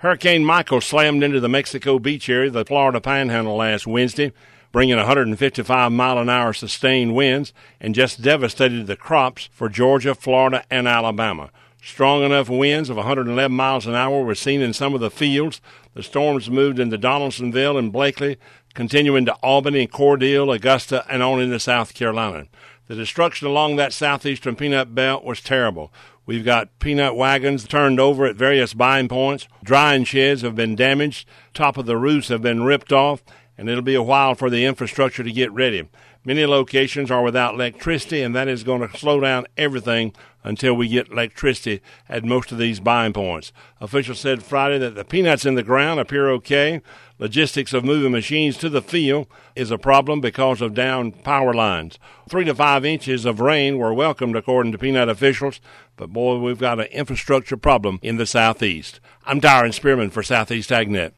Hurricane Michael slammed into the Mexico Beach area of the Florida Panhandle last Wednesday, bringing 155-mile-an-hour sustained winds, and just devastated the crops for Georgia, Florida, and Alabama. Strong enough winds of 111 miles an hour were seen in some of the fields. The storms moved into Donaldsonville and Blakely, continuing to Albany, Cordele, Augusta, and on into South Carolina. The destruction along that southeastern peanut belt was terrible. We've got peanut wagons turned over at various buying points. Drying sheds have been damaged. Top of the roofs have been ripped off, and it'll be a while for the infrastructure to get ready. Many locations are without electricity, and that is going to slow down everything until we get electricity at most of these buying points. Officials said Friday that the peanuts in the ground appear okay. Logistics of moving machines to the field is a problem because of downed power lines. 3 to 5 inches of rain were welcomed, according to peanut officials, but boy, we've got an infrastructure problem in the southeast. I'm Darren Spearman for Southeast AgNet.